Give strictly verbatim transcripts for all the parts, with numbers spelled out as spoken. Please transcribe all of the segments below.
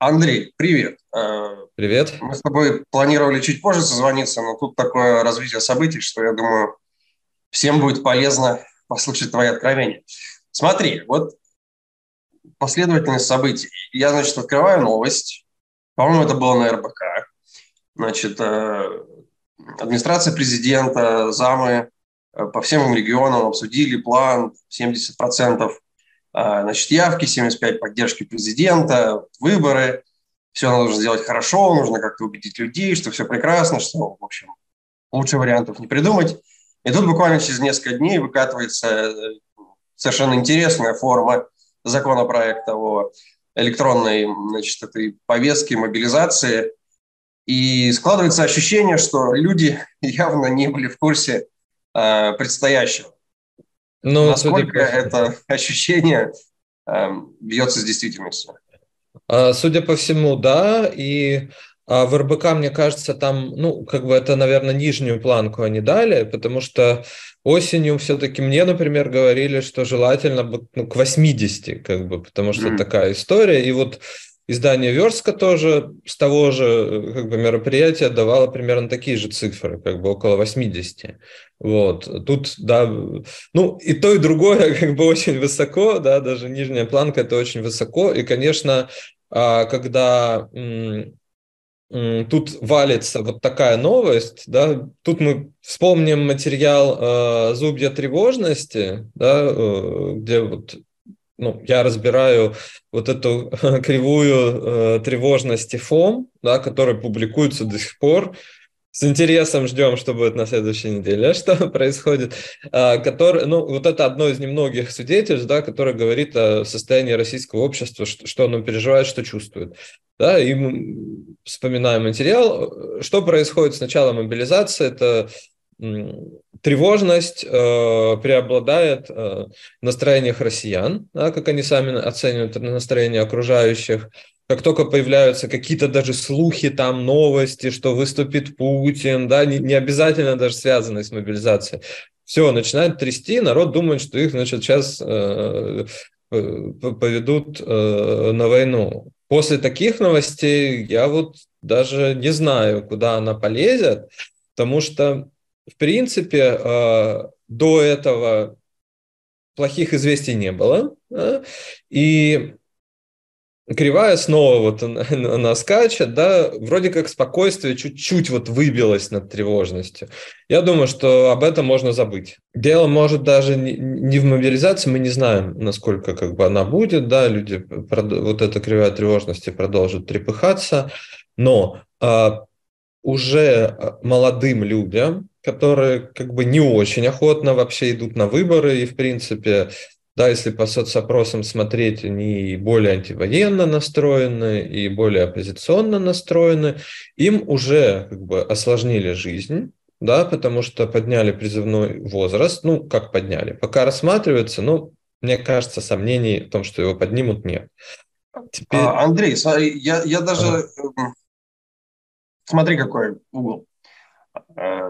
Андрей, привет. Э, Привет. Мы с тобой планировали чуть позже созвониться, но тут такое развитие событий, что я думаю, всем будет полезно послушать твои откровения. Смотри, вот последовательность событий. Я, значит, открываю новость. По-моему, это было на эр бэ ка. Значит, э, администрация президента, замы э, по всем регионам обсудили план семьдесят процентов э, значит, явки, семьдесят пять процентов поддержки президента, выборы. Все нужно сделать хорошо, нужно как-то убедить людей, что все прекрасно, что, в общем, лучше вариантов не придумать. И тут буквально через несколько дней выкатывается э, совершенно интересная форма законопроекта о электронной, значит, этой повестке, мобилизации. И складывается ощущение, что люди явно не были в курсе э, предстоящего. Ну, судя Насколько по, это ощущение э, бьется с действительностью? а, судя по всему, да. И а, в эр бэ ка, мне кажется, там, ну, как бы это, наверное, нижнюю планку они дали, потому что осенью все-таки мне, например, говорили, что желательно бы, ну, к восьмидесяти, как бы, потому что М. такая история. И вот издание «Верстка» тоже с того же э, как бы мероприятия давало примерно такие же цифры, как бы около восьмидесяти. Вот. Тут, да, ну, и то, и другое как бы очень высоко, да, даже нижняя планка – это очень высоко. И, конечно, а, когда м, м, тут валится вот такая новость, да, тут мы вспомним материал э, «Зубья тревожности», да, э, где вот, ну, я разбираю вот эту кривую э, тревожности ФОМ, да, которая публикуется до сих пор. С интересом ждем, что будет на следующей неделе, что происходит. А, который, ну, вот это одно из немногих свидетельств, да, которое говорит о состоянии российского общества, что, что оно переживает, что чувствует. Да, и мы вспоминаем материал. Что происходит с начала мобилизации? Это м, тревожность э, преобладает э, в настроениях россиян, да, как они сами оценивают настроение окружающих. Как только появляются какие-то даже слухи, там новости, что выступит Путин, да, не, не обязательно даже связанные с мобилизацией, все, начинает трясти, народ думает, что их, значит, сейчас э, поведут э, на войну. После таких новостей я вот даже не знаю, куда она полезет, потому что, в принципе, э, до этого плохих известий не было, да, и кривая снова вот она, она скачет, да, вроде как спокойствие чуть-чуть вот выбилось над тревожностью. Я думаю, что об этом можно забыть. Дело может даже не, не в мобилизации, мы не знаем, насколько как бы она будет, да, люди, прод- вот эта кривая тревожности продолжит трепыхаться, но а, уже молодым людям, которые как бы не очень охотно вообще идут на выборы, и в принципе, да, если по соцопросам смотреть, они более антивоенно настроены и более оппозиционно настроены, им уже как бы осложнили жизнь, да, потому что подняли призывной возраст, ну, как подняли, пока рассматривается, ну, мне кажется, сомнений в том, что его поднимут, нет. Теперь, А, Андрей, смотри, я, я даже... ага. м, Смотри, какой угол. Э,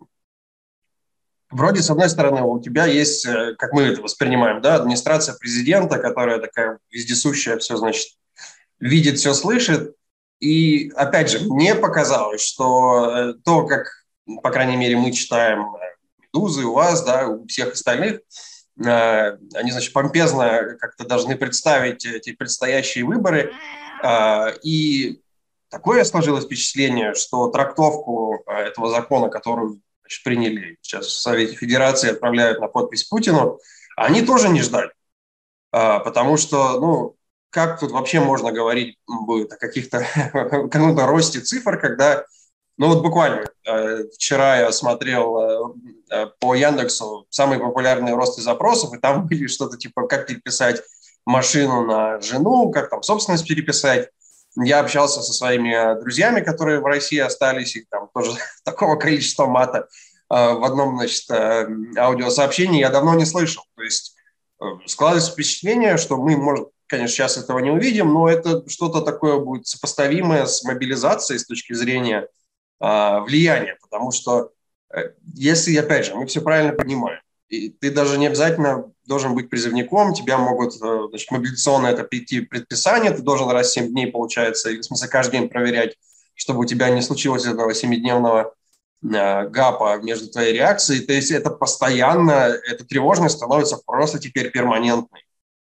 Вроде, с одной стороны, у тебя есть, э, как мы это воспринимаем, да, администрация президента, которая такая вездесущая, все, значит, видит, все слышит. И, опять же, мне показалось, что э, то, как, по крайней мере, мы читаем э, «Медузы» у вас, да, у всех остальных, э, они, значит, помпезно как-то должны представить эти предстоящие выборы. Э, И такое сложилось впечатление, что трактовку э, этого закона, которую, значит, приняли сейчас в Совете Федерации, отправляют на подпись Путину, они тоже не ждали. А, потому что, ну, как тут вообще можно говорить будет о каких-то каком-то росте цифр, когда, ну вот буквально э, вчера я смотрел э, э, по Яндексу самые популярные росты запросов, и там были что-то типа как переписать машину на жену, как там собственность переписать. Я общался со своими друзьями, которые в России остались, и там тоже такого количества мата э, в одном, значит, э, аудиосообщении я давно не слышал. То есть э, складывается впечатление, что мы, может, конечно, сейчас этого не увидим, но это что-то такое будет сопоставимое с мобилизацией с точки зрения э, влияния, потому что э, если, опять же, мы все правильно понимаем, и ты даже не обязательно должен быть призывником, тебя могут, значит, мобилизационно это прийти предписание, ты должен раз в семь дней, получается, в смысле каждый день проверять, чтобы у тебя не случилось этого семидневного гапа между твоей реакцией. То есть это постоянно, эта тревожность становится просто теперь перманентной.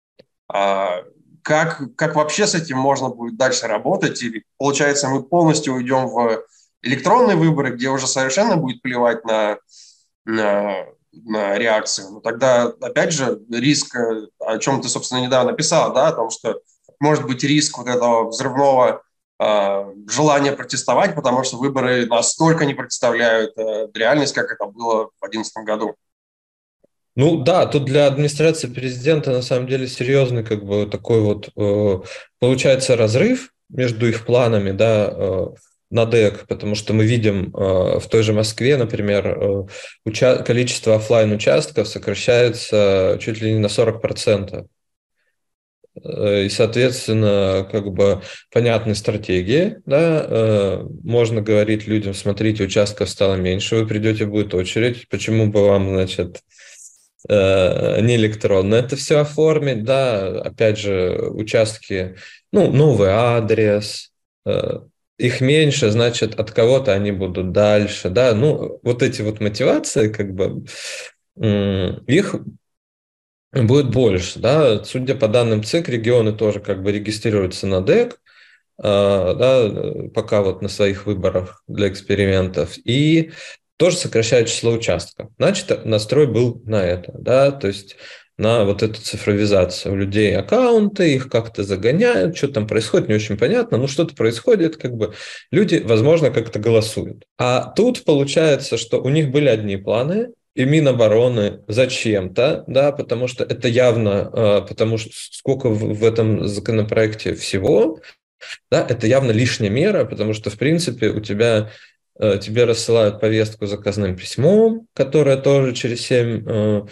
Как, как вообще с этим можно будет дальше работать? Или, получается, мы полностью уйдем в электронные выборы, где уже совершенно будет плевать на, на, на реакцию. Но тогда, опять же, риск, о чем ты, собственно, недавно писал, да, о том, что может быть риск вот этого взрывного желание протестовать, потому что выборы настолько не представляют э, реальность, как это было в две тысячи одиннадцатом году. Ну да, тут для администрации президента на самом деле серьезный как бы такой вот э, получается разрыв между их планами, да, э, на ДЭК, потому что мы видим э, в той же Москве, например, э, уча- количество офлайн-участков сокращается чуть ли не на сорок процентов. И, соответственно, как бы понятны стратегии, да, можно говорить людям, смотрите, участков стало меньше, вы придете, будет очередь, почему бы вам, значит, не электронно это все оформить, да, опять же, участки, ну, новый адрес, их меньше, значит, от кого-то они будут дальше, да, ну, вот эти вот мотивации, как бы, их будет больше, да, судя по данным ЦИК, регионы тоже как бы регистрируются на ДЭК, да, пока вот на своих выборах для экспериментов, и тоже сокращают число участков. Значит, настрой был на это, да, то есть на вот эту цифровизацию. У людей аккаунты, их как-то загоняют, что там происходит, не очень понятно, но что-то происходит, как бы люди, возможно, как-то голосуют. А тут получается, что у них были одни планы, и Минобороны зачем-то, да, потому что это явно, потому что сколько в этом законопроекте всего, да, это явно лишняя мера, потому что, в принципе, у тебя, тебе рассылают повестку заказным письмом, которая тоже через семь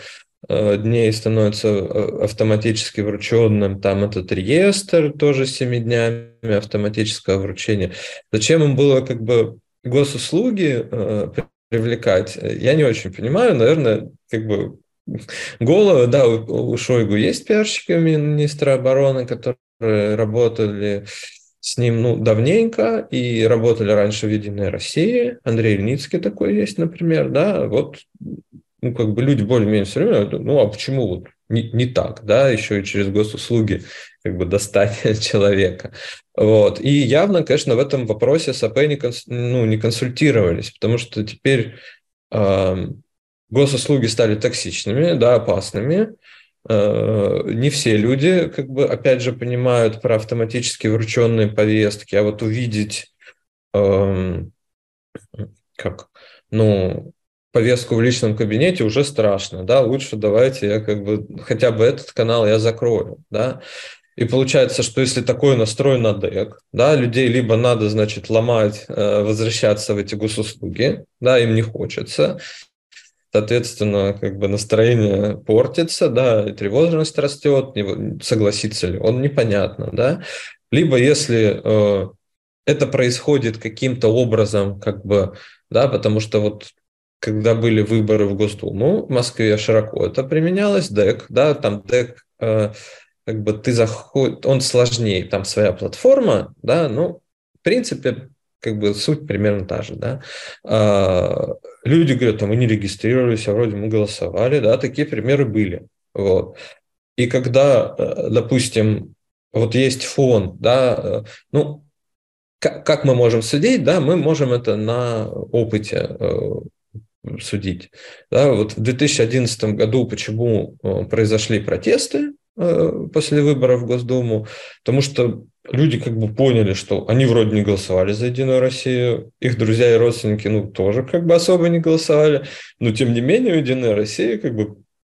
дней становится автоматически врученным, там этот реестр тоже с семи днями автоматического вручения. Зачем им было как бы госуслуги привлекать, я не очень понимаю, наверное, как бы голову, да, у, у Шойгу есть пиарщики министра обороны, которые работали с ним, ну, давненько и работали раньше в «Единой России», Андрей Ильницкий такой есть, например, да, вот, ну, как бы люди более-менее все время, ну, а почему вот не, не так, да, еще и через госуслуги как бы достать человека. Вот. И явно, конечно, в этом вопросе САП не, конс, ну, не консультировались, потому что теперь э, госуслуги стали токсичными, да, опасными. Э, не все люди, как бы, опять же, понимают про автоматически врученные повестки, а вот увидеть, э, как, ну, повестку в личном кабинете уже страшно, да, лучше давайте я как бы хотя бы этот канал я закрою, да. И получается, что если такой настрой на ДЭК, да, людей либо надо, значит, ломать, возвращаться в эти госуслуги, да, им не хочется, соответственно, как бы настроение портится, да, и тревожность растет, согласится ли он, непонятно, да. Либо если э, это происходит каким-то образом, как бы, да, потому что вот когда были выборы в Госдуму, в Москве широко это применялось, ДЭК, да, там ДЭК, э, как бы ты заходишь, он сложнее, там своя платформа, да, ну, в принципе, как бы суть примерно та же, да. А, люди говорят, там, мы не регистрировались, а вроде мы голосовали, да, такие примеры были, вот. И когда, допустим, вот есть фон, да, ну, как, как мы можем судить, да, мы можем это на опыте судить. Да, вот в две тысячи одиннадцатом году почему произошли протесты после выборов в Госдуму? Потому что люди как бы поняли, что они вроде не голосовали за «Единую Россию», их друзья и родственники, ну, тоже как бы особо не голосовали, но тем не менее «Единая Россия» как бы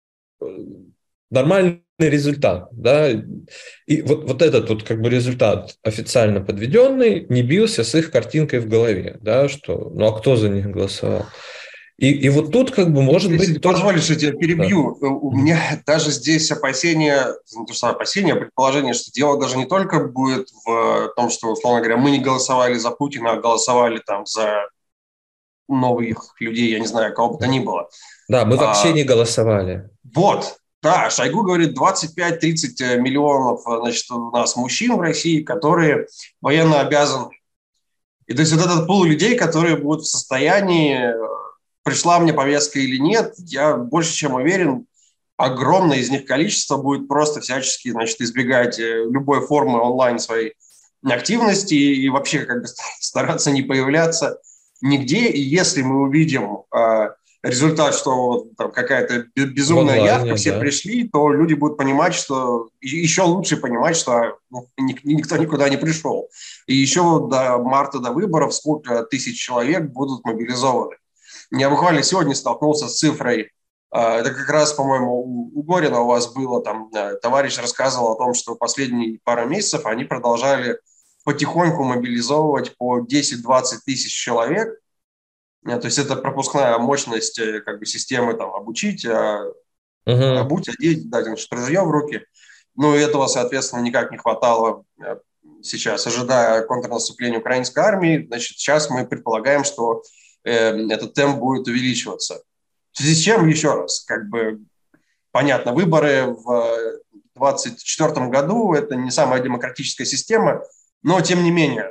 нормальный результат, да, и вот, вот этот вот как бы результат официально подведенный не бился с их картинкой в голове, да, что, ну, а кто за них голосовал? И, и вот тут как бы может Если быть... позволишь, я тебя перебью. Да. У меня даже здесь опасения, не то что опасения, а предположение, что дело даже не только будет в том, что, условно говоря, мы не голосовали за Путина, а голосовали там за новых людей, я не знаю, кого бы то ни было. Да, мы вообще а, не голосовали. Вот. Да, Шойгу говорит, двадцать пять тридцать миллионов, значит, у нас мужчин в России, которые военно обязаны. И то есть вот этот пул людей, которые будут в состоянии, пришла мне повестка или нет, я больше чем уверен, огромное из них количество будет просто всячески, значит, избегать любой формы онлайн своей активности и вообще как бы стараться не появляться нигде. И если мы увидим э, результат, что там какая-то безумная онлайне, явка, все да. пришли, то люди будут понимать, что еще лучше понимать, что ну, никто никуда не пришел. И еще до марта, до выборов, сколько тысяч человек будут мобилизованы. Я буквально сегодня столкнулся с цифрой. Это как раз, по-моему, у Горина у вас было, там товарищ рассказывал о том, что последние пару месяцев они продолжали потихоньку мобилизовывать по десять-двадцать тысяч человек. То есть это пропускная мощность как бы, системы там, обучить, угу. обуть, одеть, дать значит, ружье в руки. Ну и этого, соответственно, никак не хватало сейчас, ожидая контрнаступления украинской армии. Значит, сейчас мы предполагаем, что э, этот темп будет увеличиваться. В связи с чем, еще раз, как бы понятно, выборы в двадцать четвёртом году – это не самая демократическая система, но, тем не менее,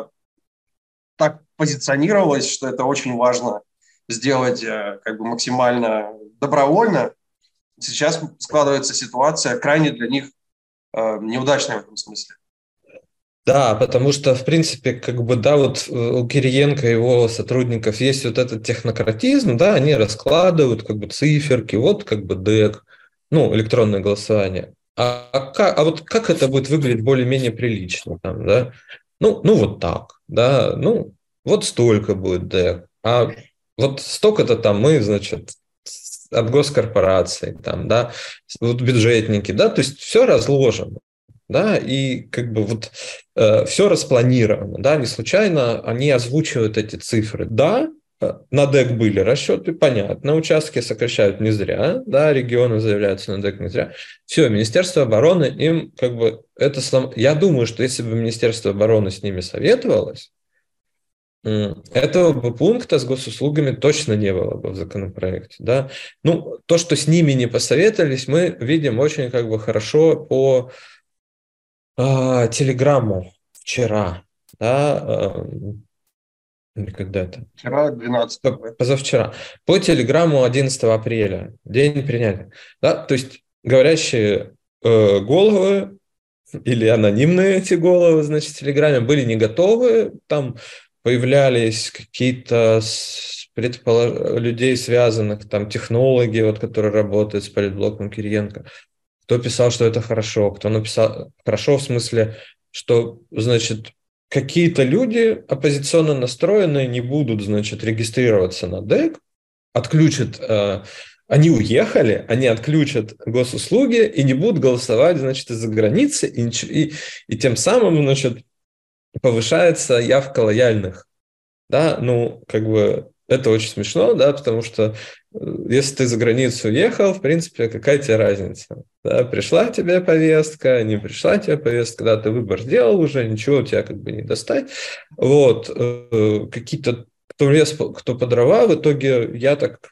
так позиционировалось, что это очень важно сделать как бы максимально добровольно. Сейчас складывается ситуация крайне для них неудачная в этом смысле. Да, потому что, в принципе, как бы, да, вот у Кириенко и его сотрудников есть вот этот технократизм, да, они раскладывают как бы циферки, вот как бы ДЭК, ну, электронное голосование. А, а, как, а вот как это будет выглядеть более-менее прилично там, да? Ну, ну, вот так, да, ну, вот столько будет ДЭК, а вот столько-то там мы, значит, от госкорпораций, там, да, вот бюджетники, да, то есть все разложено. Да, и как бы вот э, все распланировано, да, не случайно они озвучивают эти цифры. Да, на ДЭК были расчеты, понятно, участки сокращают не зря, да, регионы заявляются на ДЭК не зря. Все, Министерство обороны им как бы это... Слом... Я думаю, что если бы Министерство обороны с ними советовалось, этого бы пункта с госуслугами точно не было бы в законопроекте, да. Ну, то, что с ними не посоветовались, мы видим очень как бы хорошо по телеграмму вчера, да, или когда это? Вчера, двенадцатого. Позавчера. По телеграмму одиннадцатого апреля, день принятия. Да, то есть говорящие э, головы или анонимные эти головы, значит, в телеграме были не готовы, там появлялись какие-то предполож... людей, связанных, там, технологи, вот, которые работают с политблоком Кириенко. Кто писал, что это хорошо, кто написал хорошо в смысле, что, значит, какие-то люди оппозиционно настроенные не будут, значит, регистрироваться на ДЭК, отключат, э, они уехали, они отключат госуслуги и не будут голосовать, значит, из-за границы, и, и, и тем самым, значит, повышается явка лояльных. Да, ну, как бы это очень смешно, да, потому что если ты за границу уехал, в принципе, какая тебе разница? Да, пришла тебе повестка, не пришла тебе повестка, да, ты выбор сделал уже, ничего у тебя как бы не достать. Вот, какие-то, кто лез, кто по дрова, в итоге я так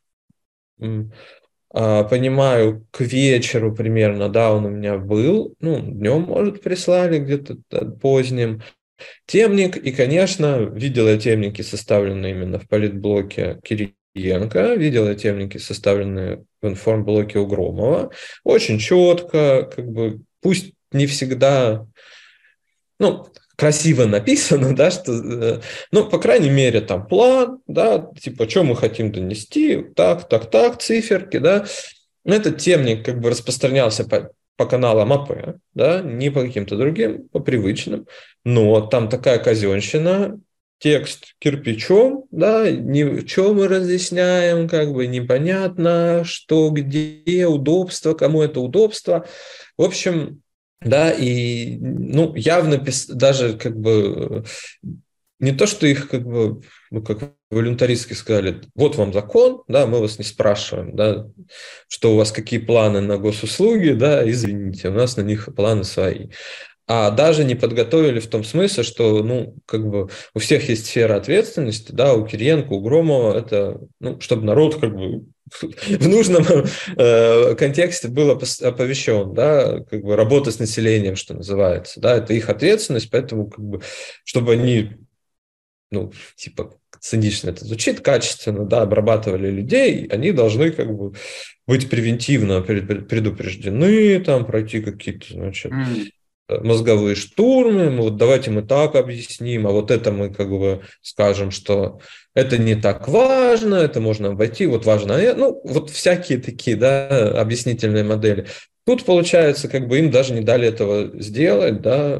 понимаю, к вечеру примерно, да, он у меня был, ну, днем, может, прислали где-то поздним, темник, и, конечно, видел я темники, составленные именно в политблоке Кириенко, видел я темники, составленные в информблоке у Громова. Очень четко, как бы, пусть не всегда, ну, красиво написано, да, что, ну, по крайней мере, там план, да, типа, что мы хотим донести, так, так, так, циферки, да. Этот темник как бы распространялся по по каналам АП, да, не по каким-то другим, по привычным, но там такая казенщина, текст кирпичом, да, ни, что мы разъясняем, как бы непонятно, что, где, удобство, кому это удобство. В общем, да, и, ну, явно даже как бы не то, что их как бы, ну, как волюнтаристски сказали, вот вам закон, да, мы вас не спрашиваем, да, что у вас какие планы на госуслуги, да, извините, у нас на них планы свои. а даже не подготовили в том смысле, что, ну, как бы у всех есть сфера ответственности, да, у Кириенко, у Громова, это, ну, чтобы народ как бы в нужном э, контексте был оповещен, да, как бы работа с населением, что называется, да, это их ответственность, поэтому как бы, чтобы они, ну, типа, цинично это звучит, качественно, да, обрабатывали людей, они должны как бы быть превентивно предупреждены, там, пройти какие-то, значит, mm. мозговые штурмы, мы вот давайте мы так объясним, а вот это мы как бы скажем, что это не так важно, это можно обойти, вот важно, ну, вот всякие такие, да, объяснительные модели. Тут, получается, как бы им даже не дали этого сделать, да.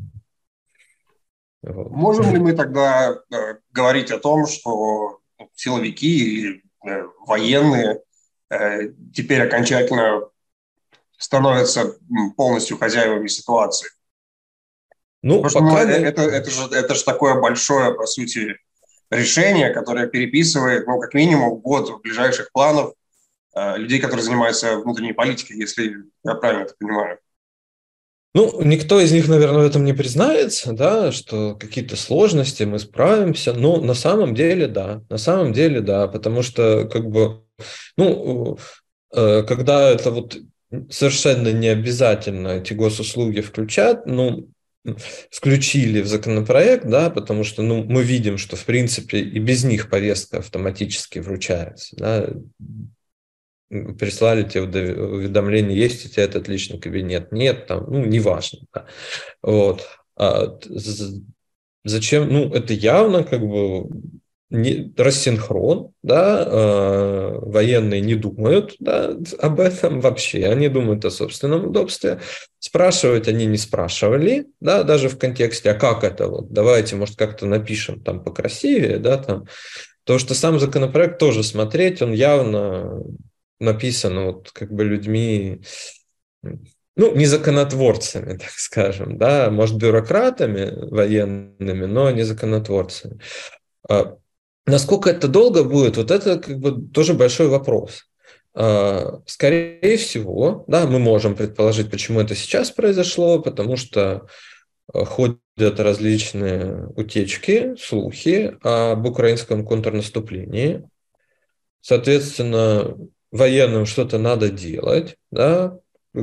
Вот. Можем ли мы тогда э, говорить о том, что силовики или э, военные э, теперь окончательно становятся полностью хозяевами ситуации? Ну, Потому что ну, мы... это, это, же, это же такое большое, по сути, решение, которое переписывает, ну, как минимум, год ближайших планов э, людей, которые занимаются внутренней политикой, если я правильно это понимаю. Ну, никто из них, наверное, в этом не признается, да, что какие-то сложности, мы справимся, но на самом деле, да, на самом деле, да, потому что, как бы, ну, когда это вот совершенно не обязательно эти госуслуги включать, ну, включили в законопроект, да, потому что, ну, мы видим, что, в принципе, и без них повестка автоматически вручается, да, прислали тебе уведомление, есть у тебя этот личный кабинет, нет, там, ну, неважно. Да. Вот. А зачем? Ну, это явно как бы не, рассинхрон, да, э, военные не думают, да, об этом вообще, они думают о собственном удобстве. Спрашивать они не спрашивали, да, даже в контексте, а как это вот, давайте, может, как-то напишем там покрасивее, да, там, потому что сам законопроект тоже смотреть, он явно написан вот как бы людьми, ну, не законотворцами, так скажем, да, может, бюрократами военными, но не законотворцами. А насколько это долго будет, вот это как бы тоже большой вопрос. А, скорее всего, да, мы можем предположить, почему это сейчас произошло, потому что ходят различные утечки, слухи об украинском контрнаступлении. Соответственно, военным что-то надо делать, да.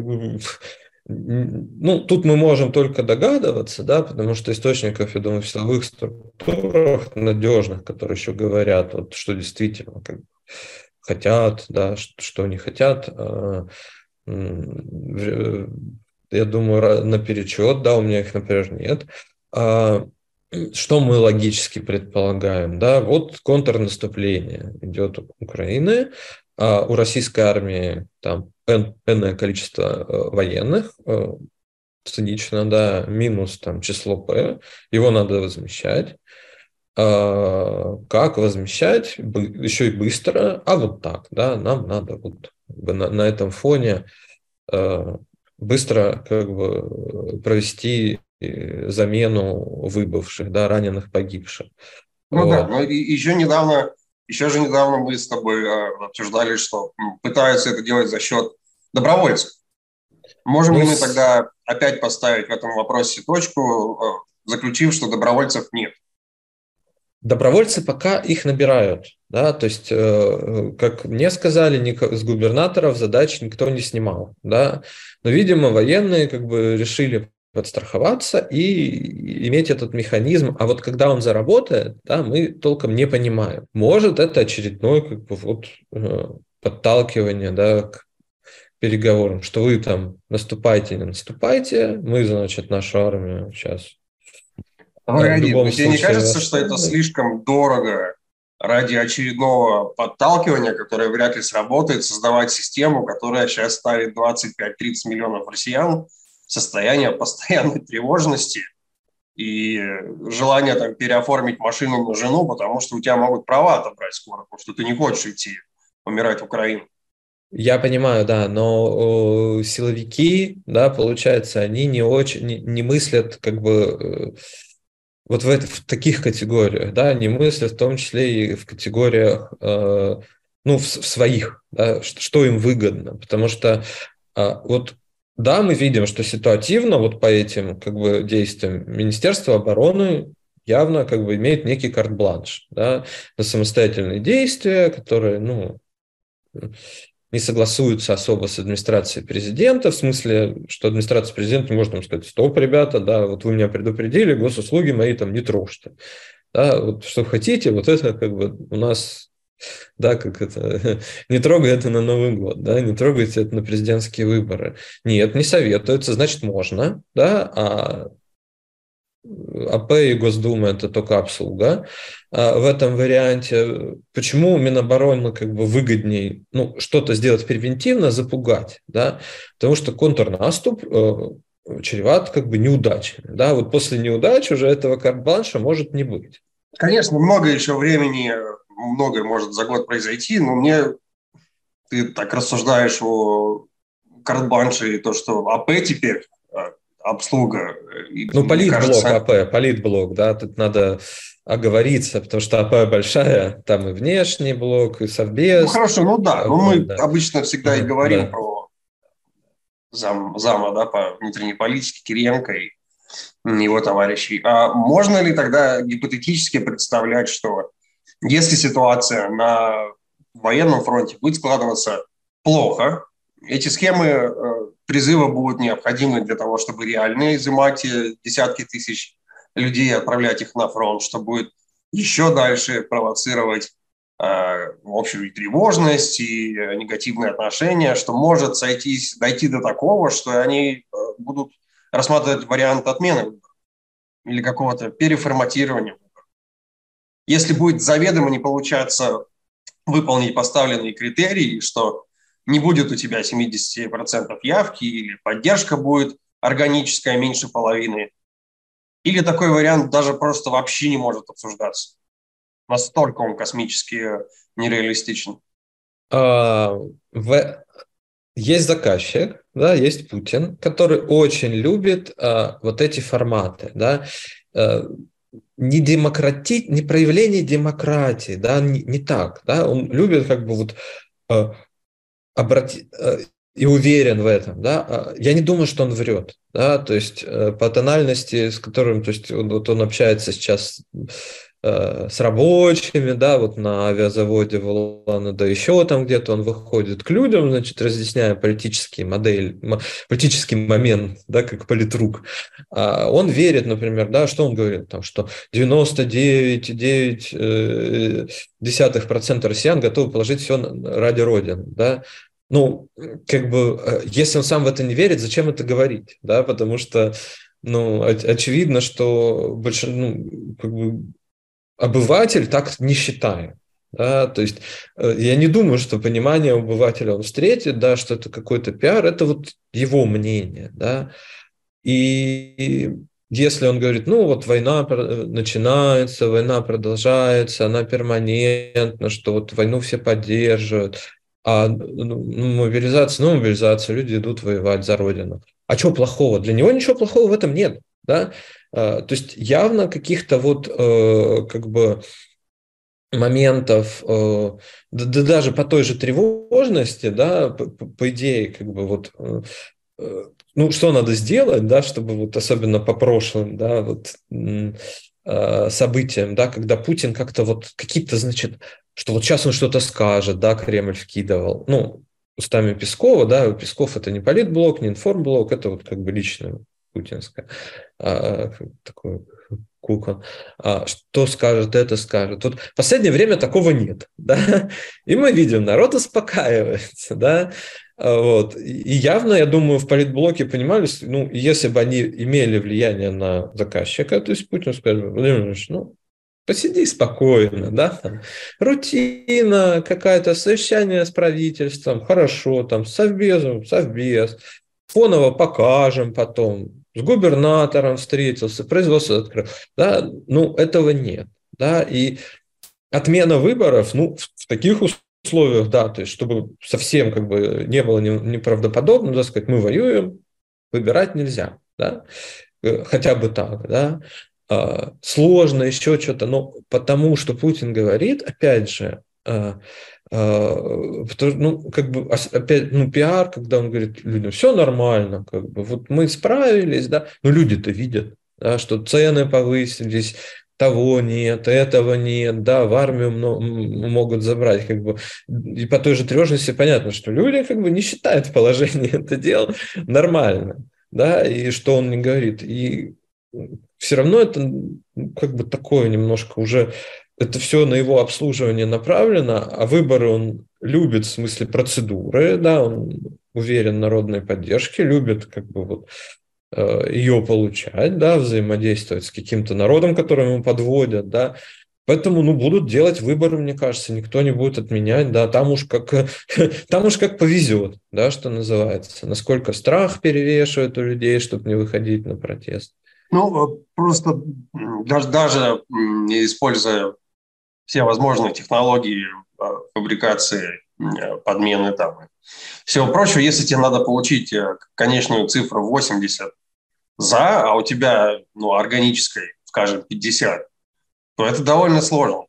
Ну, тут мы можем только догадываться, да, потому что источников, я думаю, в силовых структурах надежных, которые еще говорят, вот, что действительно как бы хотят, да, что, что не хотят, я думаю, наперечет, да, у меня их, например, нет. Что мы логически предполагаем? Да, вот контрнаступление идет у Украины, а у российской армии там энное количество военных, цинично, да, минус там число П, его надо возмещать. Как возмещать? Еще и быстро, а вот так, да, нам надо вот на, на этом фоне быстро как бы провести замену выбывших, да, раненых, погибших. Ну вот. Да, но еще недавно, еще же недавно мы с тобой обсуждали, что пытаются это делать за счет добровольцев. Можем ну, ли мы тогда опять поставить в этом вопросе точку, заключив, что добровольцев нет? Добровольцы пока их набирают, да, то есть, как мне сказали, с губернаторов задач никто не снимал, да, но, видимо, военные как бы решили подстраховаться и иметь этот механизм, а вот когда он заработает, да, мы толком не понимаем. Может, это очередное как бы вот подталкивание, да, к переговорам, что вы там наступайте, не наступайте, мы, значит, нашу армию сейчас... Погоди, тебе случае, не кажется, что это слишком дорого ради очередного подталкивания, которое вряд ли сработает, создавать систему, которая сейчас ставит двадцать пять - тридцать миллионов россиян в состояние постоянной тревожности и желание там переоформить машину на жену, потому что у тебя могут права отобрать скоро, потому что ты не хочешь идти умирать в Украину? Я понимаю, да, но силовики, да, получается, они не очень, не, не мыслят как бы... Вот в, это, в таких категориях, да, они мыслят в том числе и в категориях, э, ну, в, в своих, да, что, что им выгодно, потому что э, вот да, мы видим, что ситуативно вот по этим как бы действиям Министерство обороны явно как бы имеет некий карт-бланш, да, на самостоятельные действия, которые, ну, не согласуются особо с администрацией президента, в смысле, что администрация президента может там сказать: стоп, ребята, да, вот вы меня предупредили, госуслуги мои там не трожьте. Да, вот что хотите, вот это как бы у нас, да, как это, не трогай это на Новый год, да, не трогайте это на президентские выборы. Нет, не советуется, значит, можно, да, а АП и Госдума – это только обслуга. А в этом варианте почему Минобороны как бы выгоднее, ну, что-то сделать превентивно, запугать, да? Потому что контрнаступ э, чреват как бы неудачами, да? Вот после неудач уже этого карт-бланша может не быть. Конечно, много еще времени, многое может за год произойти, но мне ты так рассуждаешь о карт-бланше и то, что АП теперь обслуга. И, ну, политблок кажется... АП, политблок, да, тут надо оговориться, потому что АП большая, там и внешний блок, и совбез. Ну, хорошо, ну да, но мы да. обычно всегда и говорим да. про зам, зама, да, по внутренней политике Кириенко и его товарищей. А можно ли тогда гипотетически представлять, что если ситуация на военном фронте будет складываться плохо, эти схемы э, призыва будут необходимы для того, чтобы реально изымать десятки тысяч людей и отправлять их на фронт, что будет еще дальше провоцировать э, общую тревожность и негативные отношения, что может сойтись, дойти до такого, что они э, будут рассматривать вариант отмены выборов или какого-то переформатирования выборов. Если будет заведомо не получаться выполнить поставленные критерии, что не будет у тебя семьдесят процентов явки или поддержка будет органическая меньше половины, или такой вариант даже просто вообще не может обсуждаться. Настолько он космически нереалистичен. А, в... Есть заказчик, да, есть Путин, который очень любит а, вот эти форматы, да, а, не демократи... не проявление демократии, да, не, не так, да, он любит как бы вот а, обрати... а, и уверен в этом, да, я не думаю, что он врет, да, то есть по тональности, с которым, то есть он, вот он общается сейчас с рабочими, да, вот на авиазаводе в Улан, да еще там где-то он выходит к людям, значит, разъясняя политический модель, политический момент, да, как политрук. Он верит, например, да, что он говорит, там, что девяносто девять целых девять десятых процента россиян готовы положить все ради Родины, да. Ну, как бы, если он сам в это не верит, зачем это говорить, да, потому что, ну, очевидно, что больше, ну, как бы, обыватель так не считает, да, то есть я не думаю, что понимание обывателя он встретит, да, что это какой-то пиар, это вот его мнение, да, и если он говорит, ну, вот война начинается, война продолжается, она перманентна, что вот войну все поддерживают, а ну, мобилизация, ну, мобилизация, люди идут воевать за Родину. А что плохого? Для него ничего плохого в этом нет, да? То есть явно каких-то вот как бы моментов, да, да даже по той же тревожности, да, по, по идее, как бы вот, ну, что надо сделать, да, чтобы вот особенно по прошлым, да, вот событиям, да, когда Путин как-то вот какие-то, значит, что вот сейчас он что-то скажет, да, Кремль вкидывал, ну, устами Пескова, да, Песков это не политблок, не информблок, это вот как бы личное путинское, а, такое кукол, а, что скажет, это скажет. Вот в последнее время такого нет, да, и мы видим, народ успокаивается, да, вот, и явно, я думаю, в политблоке понимали, ну, если бы они имели влияние на заказчика, то есть Путин скажет: Владимир Владимирович, ну, посиди спокойно, да, там, рутина какая-то, совещание с правительством, хорошо, там, с совбезом, совбез, фоново покажем потом, с губернатором встретился, производство открыл, да, ну, этого нет, да, и отмена выборов, ну, в, в таких условиях, да, то есть, чтобы совсем как бы не было неправдоподобно, да, сказать, мы воюем, выбирать нельзя, да, хотя бы так, да, сложно еще что-то, но потому что Путин говорит, опять же, Ну, как бы, опять, ну, пиар, когда он говорит людям, все нормально, как бы, вот мы справились, да, но люди-то видят, да, что цены повысились, того нет, этого нет, да, в армию могут забрать, как бы, и по той же тревожности понятно, что люди, как бы, не считают положение это дело нормально, да, и что он не говорит, и все равно это, как бы, такое немножко уже, это все на его обслуживание направлено, а выборы он любит в смысле процедуры, да, он уверен в народной поддержке, любит, как бы, вот, ее получать, да, взаимодействовать с каким-то народом, который ему подводят, да, поэтому, ну, будут делать выборы, мне кажется, никто не будет отменять, да, там уж как, там уж как повезет, да, что называется, насколько страх перевешивает у людей, чтобы не выходить на протест. Ну, просто даже, даже используя все возможные технологии фабрикации, подмены там, всего прочего, если тебе надо получить конечную цифру восемьдесят за, а у тебя, ну, органической, скажем, пятьдесят, то это довольно сложно.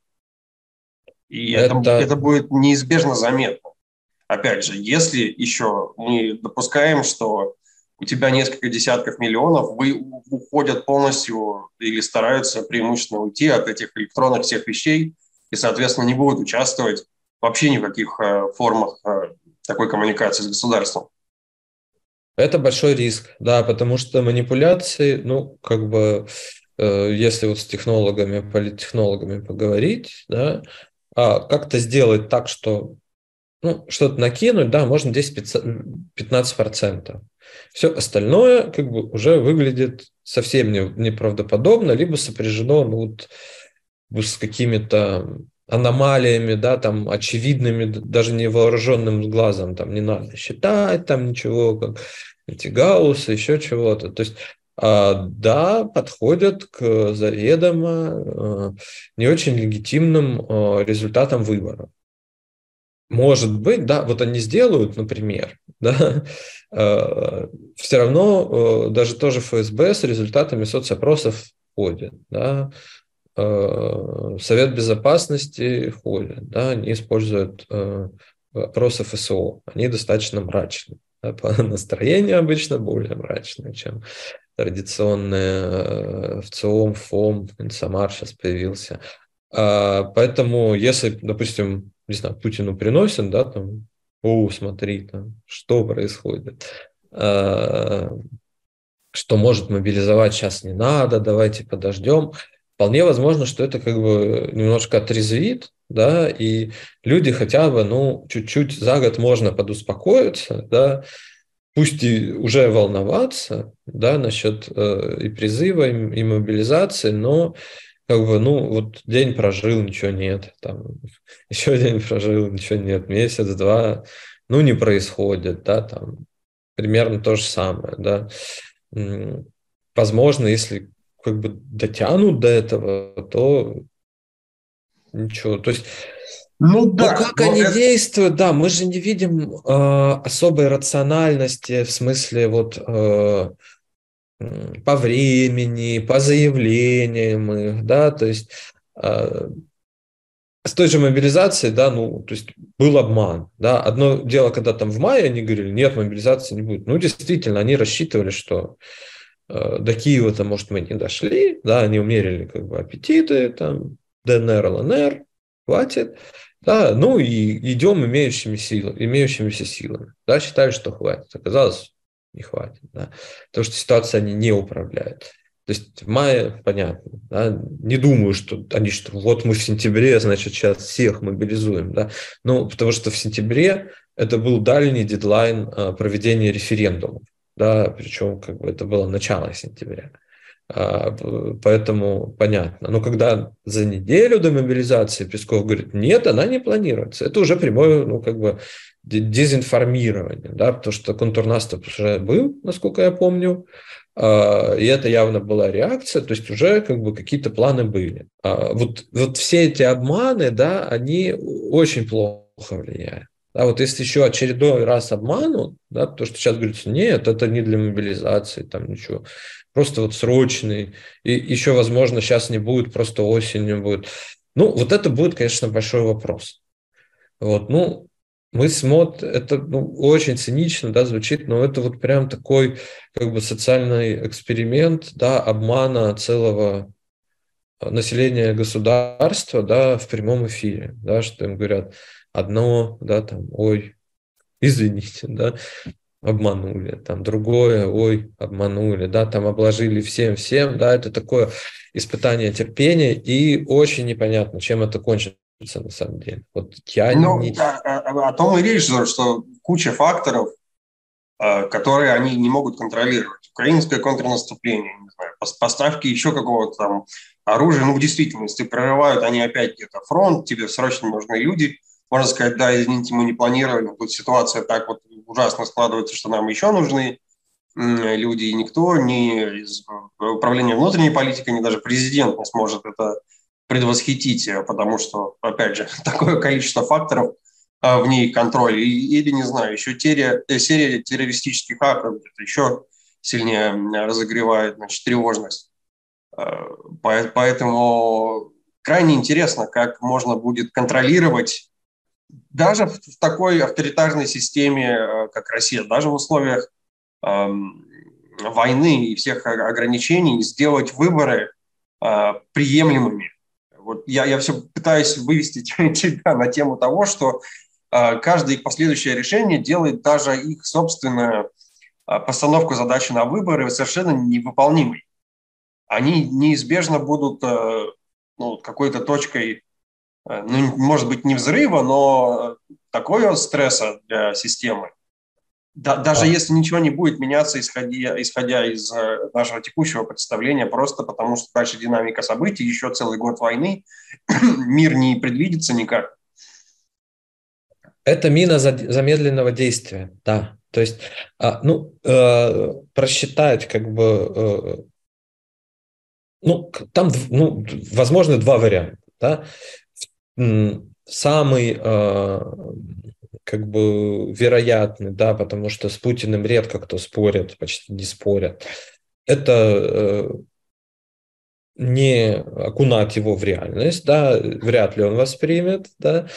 И это, это, это будет неизбежно заметно. Опять же, если еще мы допускаем, что у тебя несколько десятков миллионов вы уходят полностью или стараются преимущественно уйти от этих электронных всех вещей и, соответственно, не будут участвовать вообще ни в каких э, формах э, такой коммуникации с государством. Это большой риск, да, потому что манипуляции, ну, как бы, э, если вот с технологами, политтехнологами поговорить, да, а как-то сделать так, что, ну, что-то накинуть, да, можно десять-пятнадцать процентов. Все остальное, как бы, уже выглядит совсем неправдоподобно, либо сопряжено, ну, вот, с какими-то аномалиями, да, там, очевидными, даже невооруженным глазом, там, не надо считать, там, ничего, как эти гауссы, еще чего-то. То есть, да, подходят к заведомо не очень легитимным результатам выборов. Может быть, да, вот они сделают, например, да, все равно даже тоже эф эс бэ с результатами соцопросов ходит, да, Совет Безопасности ходит, да, они используют опросы эф эс о, они достаточно мрачные, да, по настроению обычно более мрачные, чем традиционные в ЦИОМ, ФОМ, Инсамар сейчас появился. Поэтому, если, допустим, не знаю, Путину приносят, да, там, о, смотри, там, что происходит, что может мобилизовать сейчас не надо, давайте подождем. Вполне возможно, что это как бы немножко отрезвит, да, и люди хотя бы, ну, чуть-чуть за год можно подуспокоиться, да, пусть и уже волноваться, да, насчет э, и призыва, и, и мобилизации, но как бы, ну, вот день прожил, ничего нет, там, еще день прожил, ничего нет, месяц, два, ну, не происходит, да, там, примерно то же самое, да. Возможно, если как бы дотянут до этого, то ничего. То есть, ну да, но как они это... действуют, да, мы же не видим э, особой рациональности в смысле вот э, по времени, по заявлениям их, да, то есть э, с той же мобилизацией, да, ну, то есть был обман, да, одно дело, когда там в мае они говорили, нет, мобилизации не будет, ну, действительно, они рассчитывали, что до Киева-то, может, мы не дошли, да, они умерили как бы аппетиты, там, дэ эн эр, эл эн эр, хватит, да, ну и идем имеющими силами, имеющимися силами, да, считали, что хватит, оказалось, не хватит, да, потому что ситуация они не управляют. То есть в мае, понятно, да, не думаю, что они, что вот мы в сентябре, значит, сейчас всех мобилизуем, да, ну, потому что в сентябре это был дальний дедлайн проведения референдумов. Да, причем как бы это было начало сентября, поэтому понятно. Но когда за неделю до мобилизации Песков говорит, нет, она не планируется, это уже прямое, ну, как бы дезинформирование, да, потому что контрнаступ уже был, насколько я помню, и это явно была реакция, то есть уже как бы какие-то планы были. Вот, вот все эти обманы, да, они очень плохо влияют. А вот если еще очередной раз обманут, да, то, что сейчас говорится, нет, это не для мобилизации, там ничего, просто вот срочный, и еще, возможно, сейчас не будет, просто осенью будет. Ну, вот это будет, конечно, большой вопрос. Вот, ну, мы смотрим, это ну, очень цинично, да, звучит, но это вот прям такой как бы социальный эксперимент, да, обмана целого населения государства, да, в прямом эфире, да, что им говорят одно, да, там, ой, извините, да, обманули, там другое, ой, обманули, да, там обложили всем-всем, да, это такое испытание терпения, и очень непонятно, чем это кончится на самом деле. Вот я Ну, не... о, о- о том и речь, что куча факторов, э, которые они не могут контролировать. Украинское контрнаступление, не знаю, пос- поставки еще какого-то там оружия. Ну, в действительности прорывают они опять где-то фронт, тебе срочно нужны люди. Можно сказать, да, извините, мы не планировали, тут ситуация так вот ужасно складывается, что нам еще нужны м, люди, и никто, ни из управления внутренней политикой, ни даже президент не сможет это предвосхитить, э, потому что, опять же, такое количество факторов а, в ней контроль. И, или, не знаю, еще серия, э, серия террористических актов где-то еще сильнее м, разогревает, значит, тревожность. Э, по- Поэтому крайне интересно, как можно будет контролировать даже в, в такой авторитарной системе, э, как Россия, даже в условиях эм, войны и всех ограничений, сделать выборы э, приемлемыми. Вот я, я все пытаюсь вывести тебя на тему того, что э, каждое их последующее решение делает даже их собственную э, постановку задачи на выборы совершенно невыполнимой. Они неизбежно будут э, ну, какой-то точкой, э, ну, может быть, не взрыва, но такого стресса для системы. Да, даже А, если ничего не будет меняться, исходя, исходя из э, нашего текущего представления, просто потому что дальше динамика событий, еще целый год войны, мир не предвидится никак. это мина за- замедленного действия, да. То есть, а, ну, э, просчитать как бы, э, ну, к- там, дв- ну, возможно, два варианта, да. М, Самый, э, как бы, вероятный, да, потому что с Путиным редко кто спорит, почти не спорят, это э, не окунать его в реальность, да, вряд ли он воспримет, да,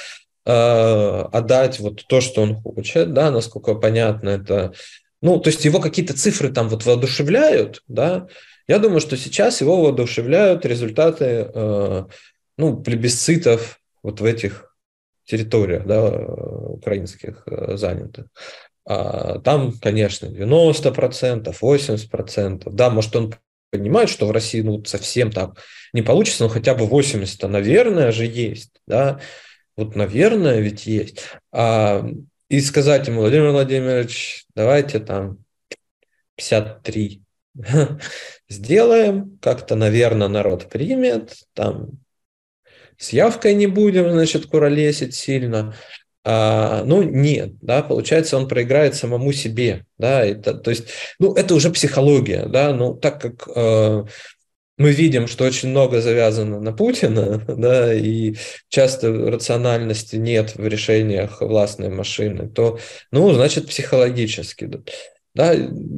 а отдать вот то, что он хочет, да, насколько понятно это. Ну, то есть его какие-то цифры там вот воодушевляют, да. Я думаю, что сейчас его воодушевляют результаты, э, ну, плебисцитов вот в этих территориях, да, украинских э, занятых. А там, конечно, девяносто процентов, восемьдесят процентов. Да, может, он понимает, что в России ну, совсем так не получится, но хотя бы восемьдесят, наверное, же есть, да. Вот, наверное, ведь есть. А, и сказать ему: Владимир Владимирович, давайте там пятьдесят три сделаем, как-то, наверное, народ примет, там с явкой не будем, значит, куролесить сильно. А, ну, нет, да, получается, он проиграет самому себе, да, это, то есть, ну, это уже психология, да, ну, так как э, мы видим, что очень много завязано на Путина, да, и часто рациональности нет в решениях властной машины, то, ну, значит, психологически, да.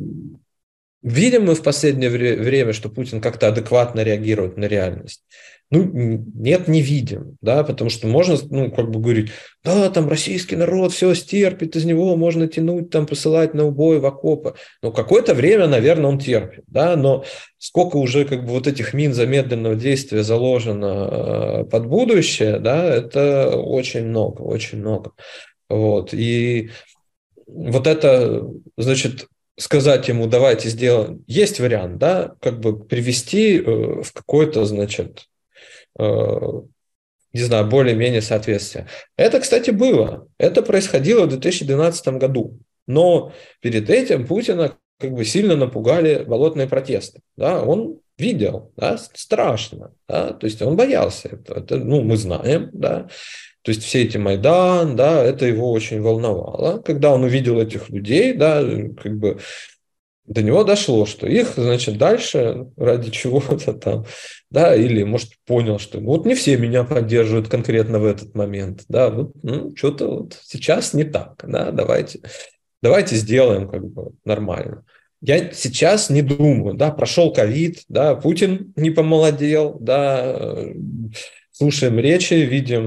Видим мы в последнее время, что Путин как-то адекватно реагирует на реальность? Ну, нет, не видим, да, потому что можно, ну, как бы говорить, да, там российский народ все стерпит, из него можно тянуть, там, посылать на убой в окопы. Ну, какое-то время, наверное, он терпит, да, но сколько уже как бы вот этих мин замедленного действия заложено под будущее, да, это очень много, очень много. Вот, и вот это, значит, сказать ему, давайте сделаем, есть вариант, да, как бы привести э, в какое-то, значит, э, не знаю, более-менее соответствие. Это, кстати, было. Это происходило в две тысячи двенадцатом году. Но перед этим Путина как бы сильно напугали болотные протесты. Да? Он видел, да, страшно. Да? То есть он боялся этого. Это, ну, мы знаем, да. То есть все эти Майдан, да, это его очень волновало. Когда он увидел этих людей, да, как бы до него дошло, что их, значит, дальше ради чего-то там, да, или, может, понял, что вот не все меня поддерживают конкретно в этот момент, да, вот, ну, что-то вот сейчас не так, да, давайте, давайте сделаем как бы нормально. Я сейчас не думаю, да, прошел ковид, да, Путин не помолодел, да, слушаем речи, видим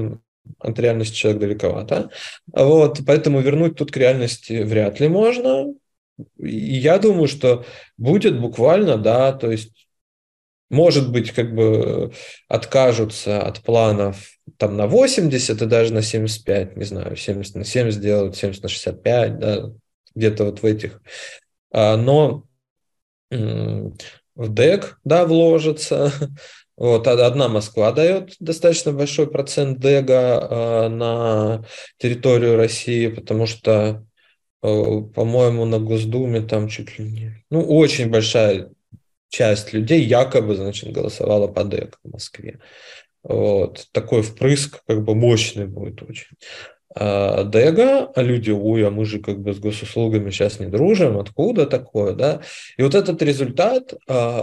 от реальности человек далековато. Вот, поэтому вернуть тут к реальности вряд ли можно. И я думаю, что будет буквально, да, то есть, может быть, как бы откажутся от планов там на восемьдесят и даже на семьдесят пять, не знаю, семьдесят на семьдесят сделают, семьдесят на шестьдесят пять, да, где-то вот в этих. Но в ДЭК, да, вложится. Вот, одна Москва дает достаточно большой процент ДЭГа на территорию России, потому что, по-моему, на Госдуме там чуть ли не... Ну, очень большая часть людей якобы, значит, голосовала по ДЭК в Москве. Вот. Такой впрыск как бы мощный будет очень. А ДЭГа, а люди, ой, а мы же как бы с госуслугами сейчас не дружим, откуда такое, да? И вот этот результат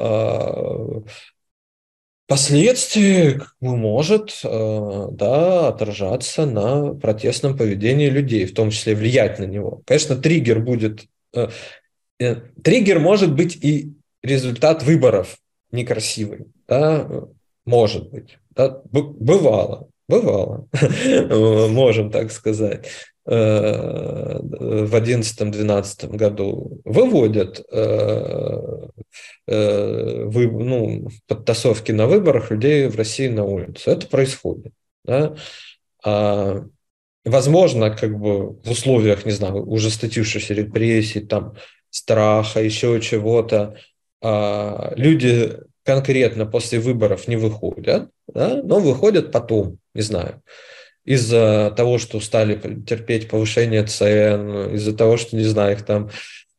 впоследствии как бы может, да, отражаться на протестном поведении людей, в том числе влиять на него. Конечно, триггер будет... Триггер может быть и результат выборов некрасивый, да, может быть, да, бывало, бывало, можем так сказать. В одиннадцатом-двенадцатом году выводят ну, подтасовки на выборах людей в России на улицу. Это происходит. Да? А, возможно, как бы в условиях, не знаю, ужесточившихся репрессий, там, страха, еще чего-то, а, люди конкретно после выборов не выходят, да? Но выходят потом, не знаю, из-за того, что стали терпеть повышение цен, из-за того, что, не знаю, их там...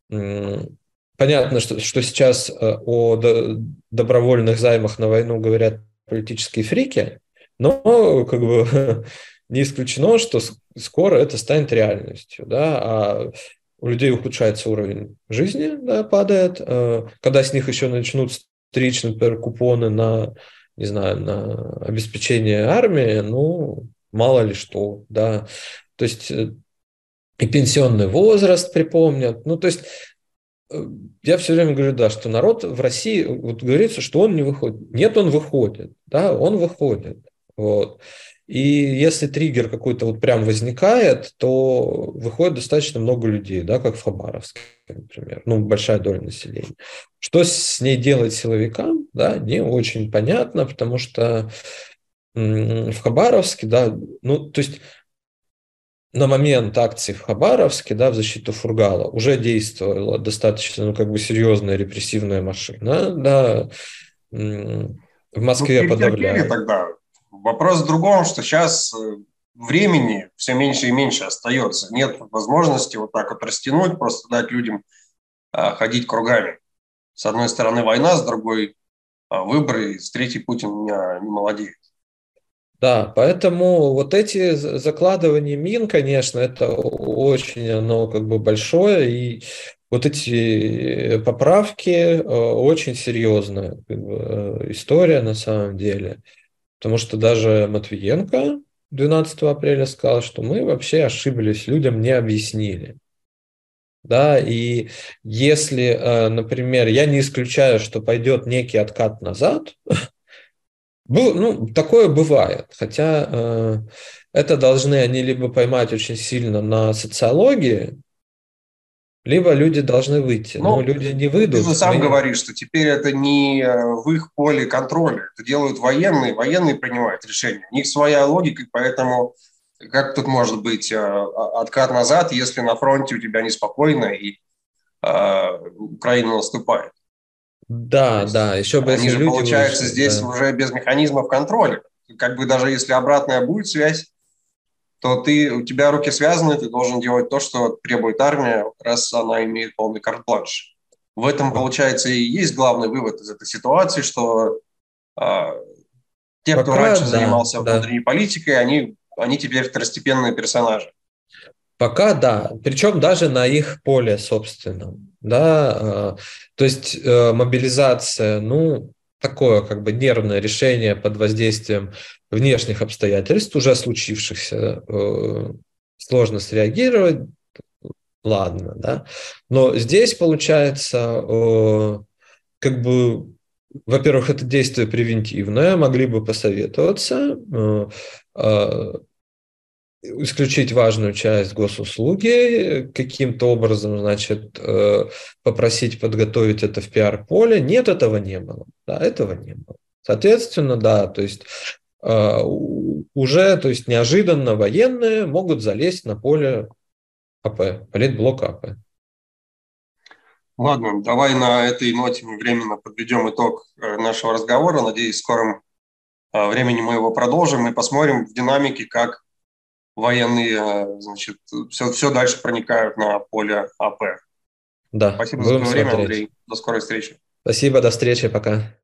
Понятно, что, что сейчас о добровольных займах на войну говорят политические фрики, но как бы не исключено, что скоро это станет реальностью, да, а у людей ухудшается уровень жизни, да, падает, когда с них еще начнут стричь, например, купоны на, не знаю, на обеспечение армии, ну, мало ли что, да, то есть и пенсионный возраст припомнят, ну, то есть я все время говорю, да, что народ в России, вот говорится, что он не выходит. Нет, он выходит, да, он выходит. Вот. И если триггер какой-то вот прям возникает, то выходит достаточно много людей, да, как в Хабаровске, например, ну, большая доля населения. Что с ней делать силовикам, да, не очень понятно, потому что в Хабаровске, да, ну, то есть на момент акции в Хабаровске, да, в защиту Фургала уже действовала достаточно, ну, как бы серьезная репрессивная машина, да, в Москве ну, подавляли. Тогда. Вопрос в другом, что сейчас времени все меньше и меньше остается. Нет возможности вот так вот растянуть, просто дать людям а, ходить кругами. С одной стороны война, с другой а, выборы, с третьей Путин не, не молодеет. Да, поэтому вот эти закладывания мин, конечно, это очень оно как бы большое, и вот эти поправки очень серьезная как бы история на самом деле, потому что даже Матвиенко двенадцатого апреля сказал, что мы вообще ошиблись, людям не объяснили. Да, и если, например, я не исключаю, что пойдет некий откат назад, ну, такое бывает, хотя э, это должны они либо поймать очень сильно на социологии, либо люди должны выйти. Но, Но люди не выйдут. Ты же сам мы... говоришь, что теперь это не в их поле контроля. Это делают военные, военные принимают решения. У них своя логика, поэтому как тут может быть откат назад, если на фронте у тебя неспокойно и э, Украина наступает? Да, да, еще бы они если же, люди получается, вышли, здесь да. уже без механизмов контроля. Как бы даже если обратная будет связь, то ты, у тебя руки связаны, ты должен делать то, что требует армия, раз она имеет полный карт-бланш. В этом, получается, и есть главный вывод из этой ситуации, что э, те, Пока, кто раньше да, занимался да. внутренней политикой, они, они теперь второстепенные персонажи. Пока да, причем даже на их поле собственном. Да, то есть мобилизация, ну, такое как бы нервное решение под воздействием внешних обстоятельств, уже случившихся, сложно среагировать, ладно, да. Но здесь получается, как бы, во-первых, это действие превентивное, могли бы посоветоваться, исключить важную часть госуслуги, каким-то образом, значит, попросить подготовить это в пиар-поле. Нет, этого не было. Да, этого не было. Соответственно, да, то есть уже, то есть неожиданно военные могут залезть на поле АП, политблок АП. Ладно, давай на этой ноте мы временно подведем итог нашего разговора. Надеюсь, в скором времени мы его продолжим и посмотрим в динамике, как военные, значит, все, все дальше проникают на поле АП. Да, Спасибо за твое время, Андрей. До скорой встречи. Спасибо, до встречи, пока.